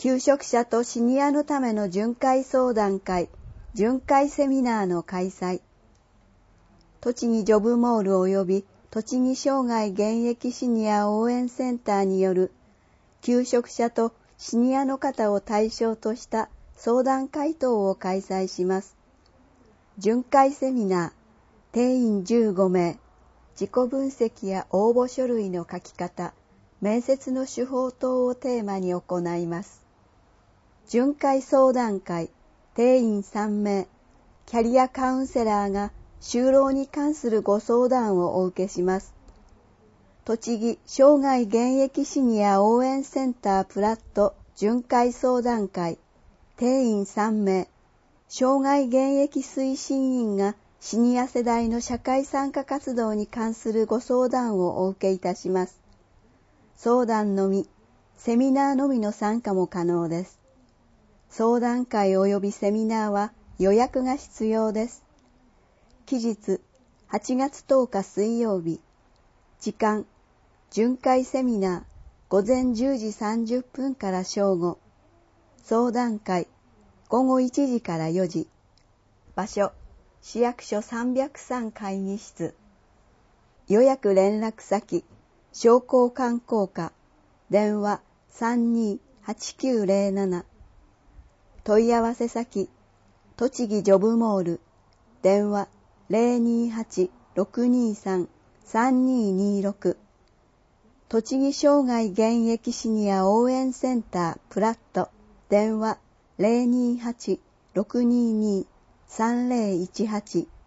求職者とシニアのための巡回相談会、巡回セミナーの開催。栃木ジョブモール及び栃木生涯現役シニア応援センターによる求職者とシニアの方を対象とした相談会等を開催します。巡回セミナー、定員15名、自己分析や応募書類の書き方、面接の手法等をテーマに行います。巡回相談会、定員3名、キャリアカウンセラーが就労に関するご相談をお受けします。栃木生涯現役シニア応援センタープラット巡回相談会、定員3名、生涯現役推進員がシニア世代の社会参加活動に関するご相談をお受けいたします。相談のみ、セミナーのみの参加も可能です。相談会及びセミナーは予約が必要です。期日、8月10日水曜日。時間、巡回セミナー、午前10時30分から正午。相談会、午後1時から4時。場所、市役所303会議室。予約連絡先、商工観光課、電話328907。問い合わせ先、栃木ジョブモール、電話028-623-3226。栃木生涯現役シニア応援センタープラット、電話028-622-3018。